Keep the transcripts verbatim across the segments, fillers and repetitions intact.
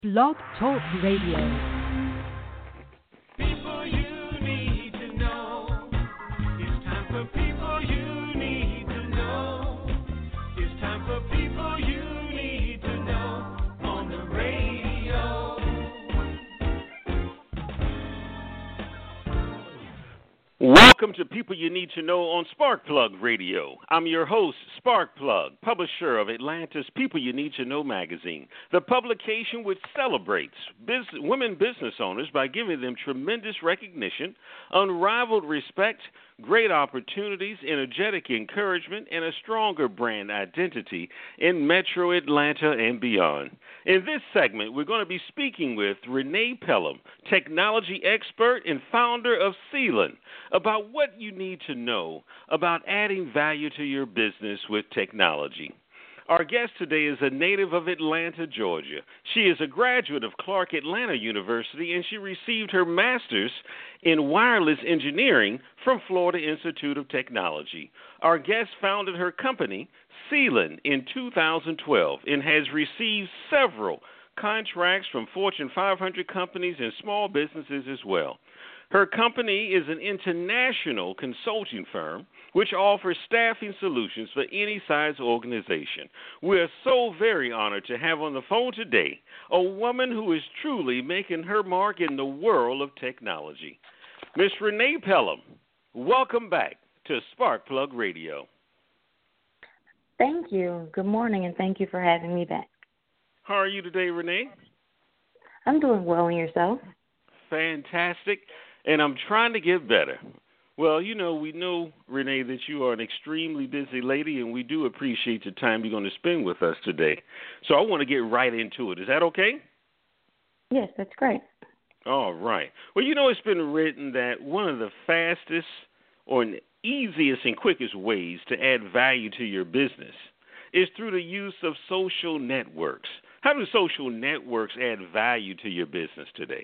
Blog Talk Radio. People you need to know. It's time for people you need to know. It's time for people you need to know on the radio. Welcome to People You Need to Know on Sparkplug Radio. I'm your host, Sparkplug, publisher of Atlanta's People You Need to Know magazine, the publication which celebrates business, women business owners by giving them tremendous recognition, unrivaled respect, great opportunities, energetic encouragement, and a stronger brand identity in Metro Atlanta and beyond. In this segment, we're going to be speaking with Renee Pelham, technology expert and founder of Seelan, about what you need to know about adding value to your business with technology. Our guest today is a native of Atlanta, Georgia. She is a graduate of Clark Atlanta University, and she received her master's in wireless engineering from Florida Institute of Technology. Our guest founded her company, Seelan, in two thousand twelve and has received several contracts from Fortune five hundred companies and small businesses as well. Her company is an international consulting firm which offers staffing solutions for any size organization. We are so very honored to have on the phone today a woman who is truly making her mark in the world of technology. Miss Renee Pelham, welcome back to Sparkplug Radio. Thank you. Good morning, and thank you for having me back. How are you today, Renee? I'm doing well, and yourself? Fantastic. And I'm trying to get better. Well, you know, we know, Renee, that you are an extremely busy lady, and we do appreciate the time you're going to spend with us today. So I want to get right into it. Is that okay? Yes, that's great. All right. Well, you know, it's been written that one of the fastest or easiest and quickest ways to add value to your business is through the use of social networks. How do social networks add value to your business today?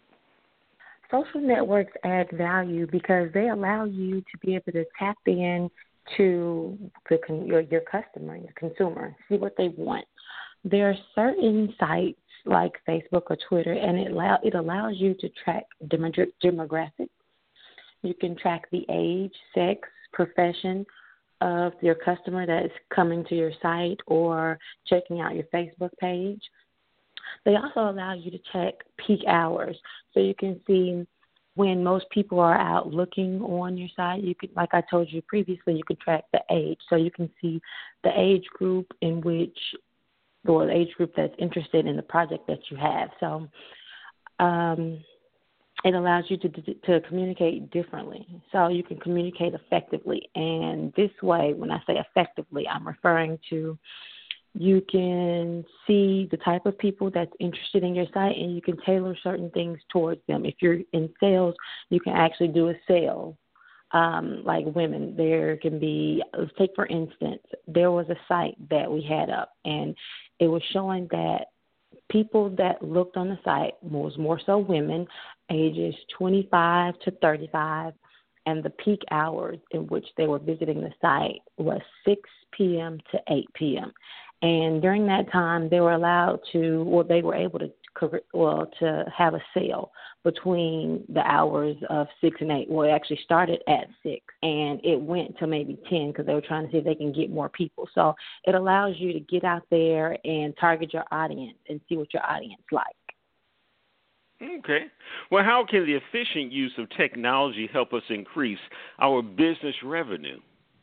Social networks add value because they allow you to be able to tap in to the, your, your customer, your consumer, see what they want. There are certain sites like Facebook or Twitter, and it, allow, it allows you to track demographics. You can track the age, sex, profession of your customer that is coming to your site or checking out your Facebook page. They also allow you to check peak hours, so you can see when most people are out looking on your site. You could, like I told you previously, you can track the age, so you can see the age group in which, or the age group that's interested in the project that you have. So um, it allows you to to communicate differently, so you can communicate effectively. And this way, when I say effectively, I'm referring to you can see the type of people that's interested in your site, and you can tailor certain things towards them. If you're in sales, you can actually do a sale. Um, like women, there can be, let's take for instance, there was a site that we had up, and it was showing that people that looked on the site was more so women, ages twenty-five to thirty-five, and the peak hours in which they were visiting the site was six p.m. to eight p.m. And during that time, they were allowed to, or they were able to, well, to have a sale between the hours of six and eight. Well, it actually started at six, and it went to maybe ten because they were trying to see if they can get more people. So it allows you to get out there and target your audience and see what your audience likes. Okay. Well, how can the efficient use of technology help us increase our business revenue?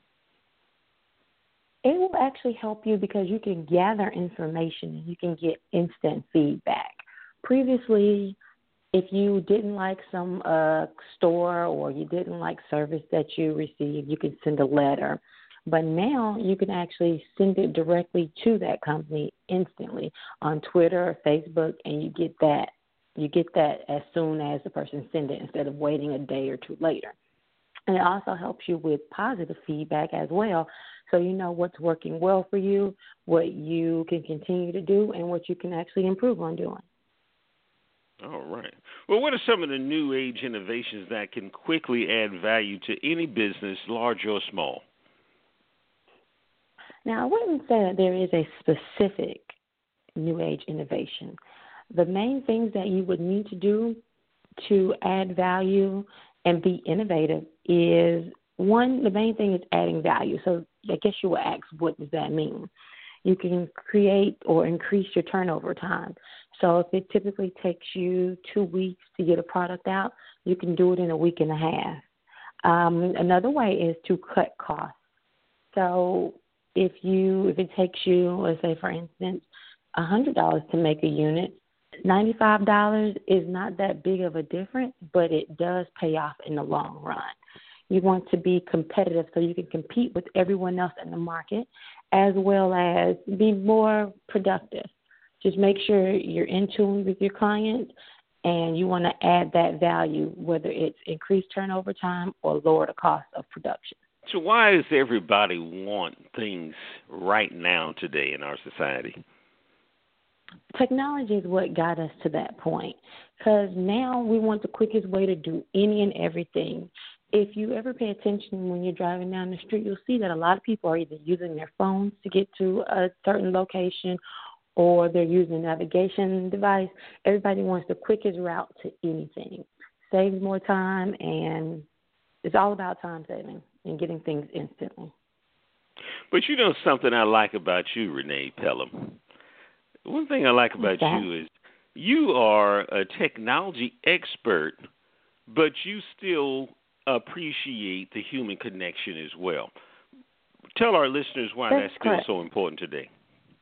It will actually help you because you can gather information and you can get instant feedback. Previously, if you didn't like some uh, store or you didn't like service that you received, you could send a letter. But now you can actually send it directly to that company instantly on Twitter or Facebook, and you get that you get that as soon as the person sends it instead of waiting a day or two later. And it also helps you with positive feedback as well, so you know what's working well for you, what you can continue to do, and what you can actually improve on doing. All right. Well, what are some of the new age innovations that can quickly add value to any business, large or small? Now, I wouldn't say that there is a specific new age innovation. The main things that you would need to do to add value and be innovative is, one, the main thing is adding value. So I guess you will ask, what does that mean? You can create or increase your turnover time. So if it typically takes you two weeks to get a product out, you can do it in a week and a half. Um, another way is to cut costs. So if you if it takes you, let's say for instance, one hundred dollars to make a unit, ninety-five dollars is not that big of a difference, but it does pay off in the long run. You want to be competitive so you can compete with everyone else in the market, as well as be more productive. Just make sure you're in tune with your clients, and you want to add that value, whether it's increased turnover time or lower the cost of production. So why does everybody want things right now today in our society? Technology is what got us to that point, because now we want the quickest way to do any and everything. If you ever pay attention when you're driving down the street, you'll see that a lot of people are either using their phones to get to a certain location, or they're using a navigation device. Everybody wants the quickest route to anything. Saves more time, and it's all about time saving and getting things instantly. But you know something I like about you, Renee Pelham? One thing I like about you is you are a technology expert, but you still appreciate the human connection as well. Tell our listeners why that's, that's still correct. So important today.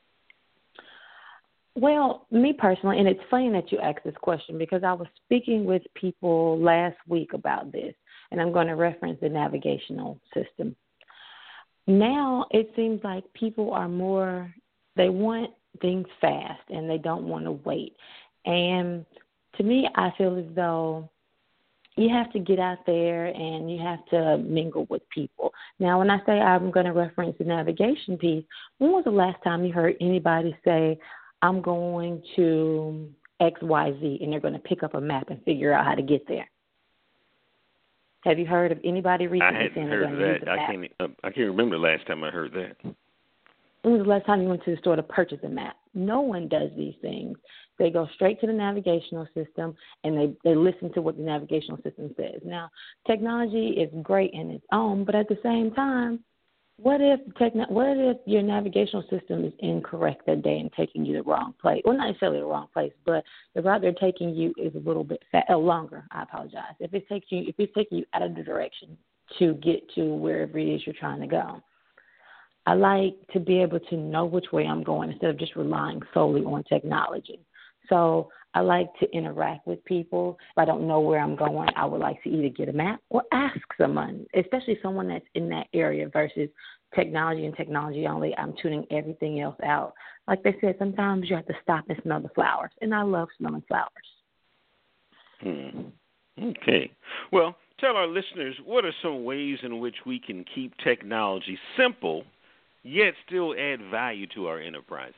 Well, me personally, and it's funny that you asked this question, because I was speaking with people last week about this, and I'm going to reference the navigational system. Now it seems like people are more, they want things fast and they don't want to wait. And to me, I feel as though you have to get out there and you have to mingle with people. Now, when I say I'm going to reference the navigation piece, when was the last time you heard anybody say, I'm going to X Y Z, and they're going to pick up a map and figure out how to get there? Have you heard of anybody recently? I hadn't heard that. I can't, uh, I can't remember the last time I heard that. When was the last time you went to the store to purchase a map? No one does these things. They go straight to the navigational system, and they, they listen to what the navigational system says. Now, technology is great in its own, but at the same time, what if techno- what if your navigational system is incorrect that day and taking you the wrong place? Well, not necessarily the wrong place, but the route they're taking you is a little bit fat, uh, longer. I apologize. If it takes you, if it's taking you out of the direction to get to wherever it is you're trying to go, I like to be able to know which way I'm going instead of just relying solely on technology. So I like to interact with people. If I don't know where I'm going, I would like to either get a map or ask someone, especially someone that's in that area, versus technology and technology only. I'm tuning everything else out. Like they said, sometimes you have to stop and smell the flowers, and I love smelling flowers. Hmm. Okay. Well, tell our listeners, what are some ways in which we can keep technology simple, yet still add value to our enterprises?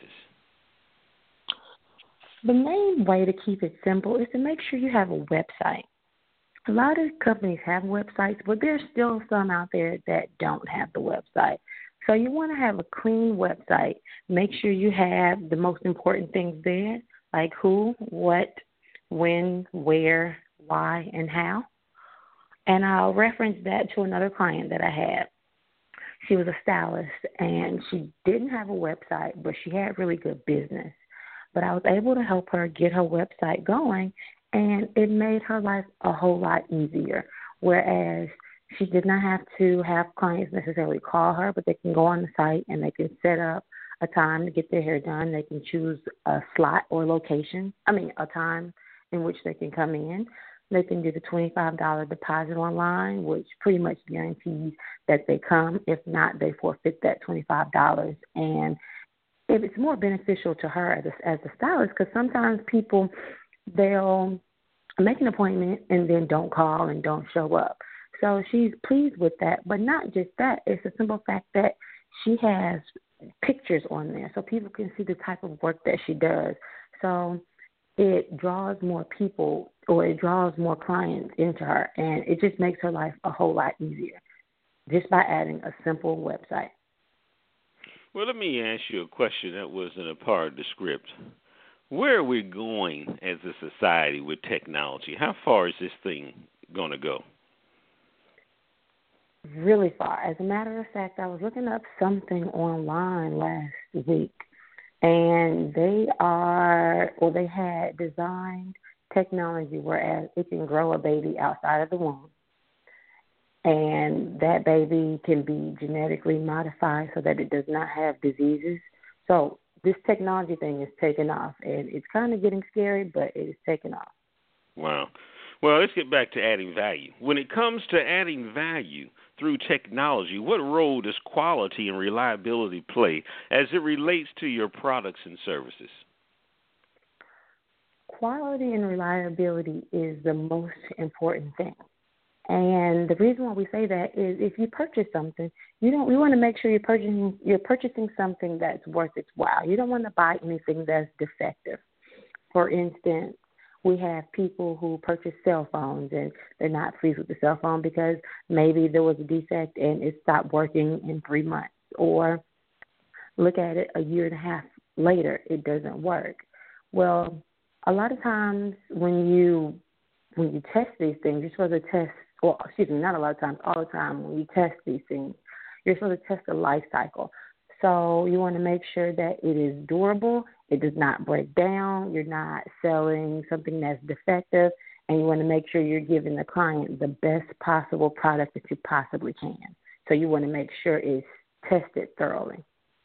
The main way to keep it simple is to make sure you have a website. A lot of companies have websites, but there's still some out there that don't have the website. So you want to have a clean website. Make sure you have the most important things there, like who, what, when, where, why, and how. And I'll reference that to another client that I had. She was a stylist, and she didn't have a website, but she had really good business. But I was able to help her get her website going, and it made her life a whole lot easier, whereas she did not have to have clients necessarily call her, but they can go on the site and they can set up a time to get their hair done. They can choose a slot or location, I mean a time in which they can come in. They can do the twenty-five dollars deposit online, which pretty much guarantees that they come. If not, they forfeit that twenty-five dollars. And if it's more beneficial to her as a, as a stylist, because sometimes people, they'll make an appointment and then don't call and don't show up. So she's pleased with that. But not just that. It's a simple fact that she has pictures on there so people can see the type of work that she does. So it draws more people, or it draws more clients into her, and it just makes her life a whole lot easier just by adding a simple website. Well, let me ask you a question that wasn't a part of the script. where are we going as a society with technology? How far is this thing going to go? Really far. As a matter of fact, I was looking up something online last week, and they are, or they had designed technology whereas it can grow a baby outside of the womb. And that baby can be genetically modified so that it does not have diseases. So this technology thing is taking off, and it's kind of getting scary, but it is taking off. Wow. Well, let's get back to adding value. When it comes to adding value through technology, what role does quality and reliability play as it relates to your products and services? Quality and reliability is the most important thing. And the reason why we say that is if you purchase something, you don't. We want to make sure you're purchasing you're purchasing something that's worth its while. You don't want to buy anything that's defective. For instance, we have people who purchase cell phones and they're not pleased with the cell phone because maybe there was a defect and it stopped working in three months. Or look at it a year and a half later, it doesn't work. Well, a lot of times when you when you test these things, you're supposed to test. Well, excuse me, not a lot of times, all the time when you test these things, you're supposed to test the life cycle. So you want to make sure that it is durable, it does not break down, you're not selling something that's defective, and you want to make sure you're giving the client the best possible product that you possibly can. So you want to make sure it's tested thoroughly.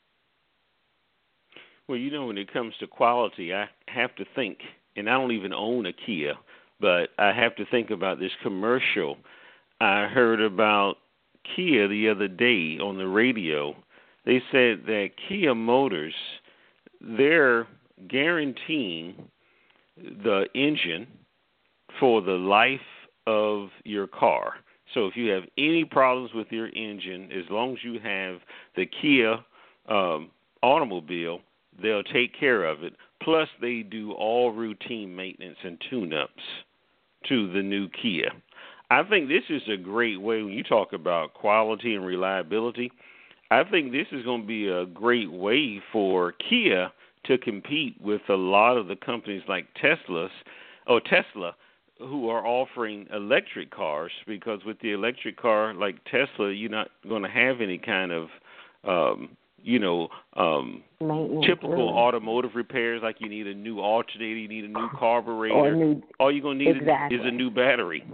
Well, you know, when it comes to quality, I have to think, and I don't even own a Kia, but I have to think about this commercial I heard about Kia the other day on the radio. They said that Kia Motors, they're guaranteeing the engine for the life of your car. So if you have any problems with your engine, as long as you have the Kia um, automobile, they'll take care of it. Plus, they do all routine maintenance and tune-ups to the new Kia. I think this is a great way when you talk about quality and reliability. I think this is going to be a great way for Kia to compete with a lot of the companies like Tesla's or Tesla who are offering electric cars, because with the electric car like Tesla, you're not going to have any kind of um, you know, um, typical automotive repairs, like you need a new alternator, you need a new carburetor. New, All you're going to need exactly. is a new battery.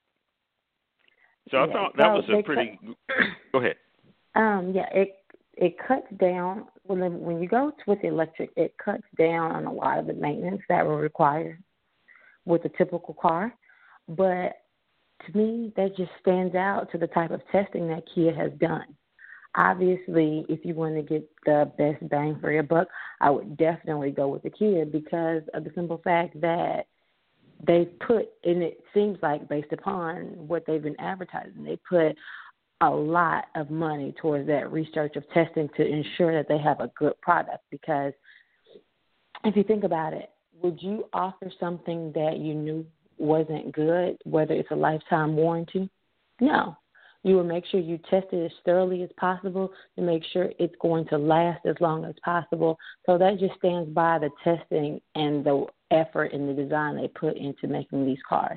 So I yeah, thought that so was a pretty cut, – go ahead. Um, yeah, it it cuts down – when when you go with the electric, it cuts down on a lot of the maintenance that will require with a typical car. But to me, that just stands out to the type of testing that Kia has done. Obviously, if you want to get the best bang for your buck, I would definitely go with the Kia because of the simple fact that they put, and it seems like based upon what they've been advertising, they put a lot of money towards that research of testing to ensure that they have a good product. Because if you think about it, would you offer something that you knew wasn't good, whether it's a lifetime warranty? No. You will make sure you test it as thoroughly as possible to make sure it's going to last as long as possible. So that just stands by the testing and the effort and the design they put into making these cars.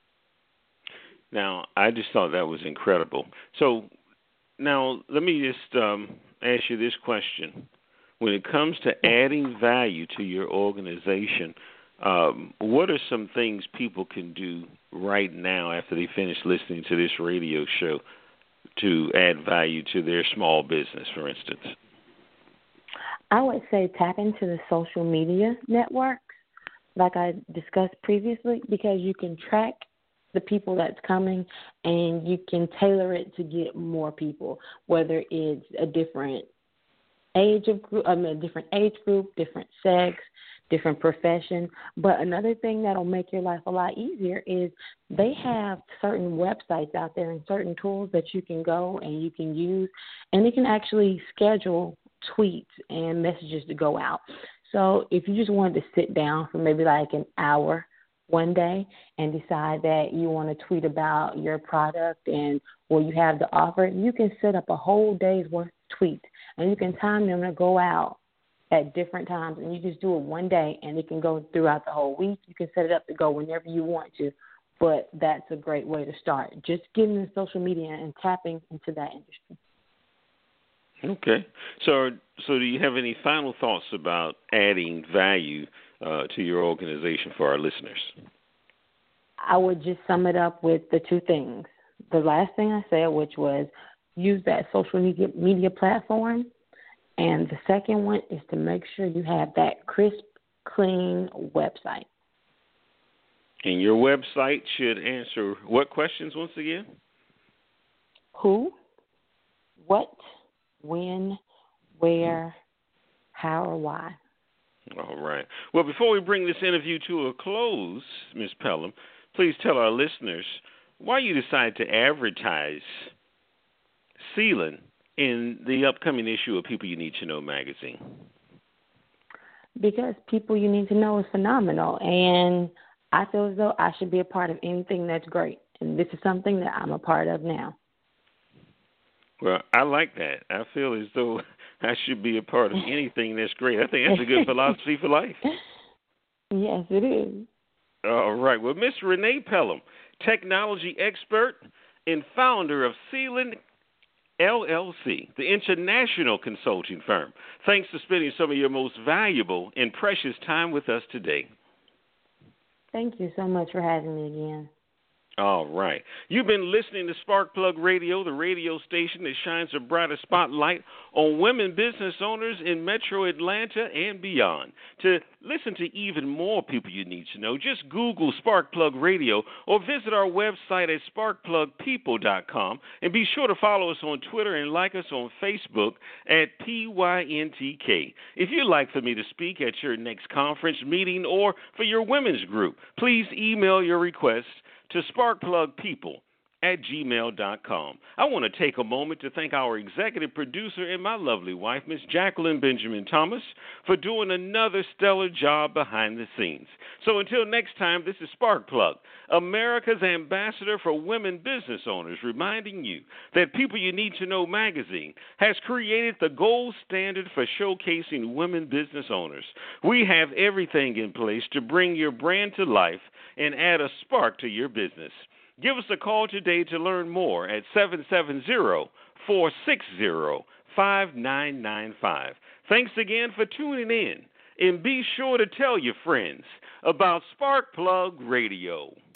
Now, I just thought that was incredible. So now let me just um, ask you this question. When it comes to adding value to your organization, um, what are some things people can do right now after they finish listening to this radio show to add value to their small business, for instance? I would say tap into the social media networks, like I discussed previously, because you can track the people that's coming and you can tailor it to get more people, whether it's a different age of group, I mean, a different age group, different sex, different profession. But another thing that'll make your life a lot easier is they have certain websites out there and certain tools that you can go and you can use, and you can actually schedule tweets and messages to go out. So if you just wanted to sit down for maybe like an hour one day and decide that you want to tweet about your product and what you have to offer, you can set up a whole day's worth of tweets, and you can time them to go out at different times, and you just do it one day, and it can go throughout the whole week. You can set it up to go whenever you want to, but that's a great way to start. Just getting in social media and tapping into that industry. Okay. So, so do you have any final thoughts about adding value uh, to your organization for our listeners? I would just sum it up with the two things. The last thing I said, which was use that social media, media platform. And the second one is to make sure you have that crisp, clean website. And your website should answer what questions once again? Who, what, when, where, how, or why. All right. Well, before we bring this interview to a close, Miz Pelham, please tell our listeners why you decided to advertise Sealand in the upcoming issue of People You Need to Know magazine. Because People You Need to Know is phenomenal, and I feel as though I should be a part of anything that's great, and this is something that I'm a part of now. Well, I like that. I feel as though I should be a part of anything that's great. I think that's a good philosophy for life. Yes, it is. All right. Well, Miss Renee Pelham, technology expert and founder of Sealand L L C, the international consulting firm. Thanks for spending some of your most valuable and precious time with us today. Thank you so much for having me again. All right. You've been listening to Sparkplug Radio, the radio station that shines a brighter spotlight on women business owners in Metro Atlanta and beyond. To listen to even more people you need to know, just Google Sparkplug Radio or visit our website at spark plug people dot com. And be sure to follow us on Twitter and like us on Facebook at P Y N T K. If you'd like for me to speak at your next conference, meeting, or for your women's group, please email your request to sparkplugpeople at gmail dot com. I want to take a moment to thank our executive producer and my lovely wife, Miss Jacqueline Benjamin Thomas, for doing another stellar job behind the scenes. So until next time, this is Sparkplug, America's ambassador for women business owners, reminding you that People You Need to Know magazine has created the gold standard for showcasing women business owners. We have everything in place to bring your brand to life and add a spark to your business. Give us a call today to learn more at seven seven zero, four six zero, five nine nine five. Thanks again for tuning in, and be sure to tell your friends about Sparkplug Radio.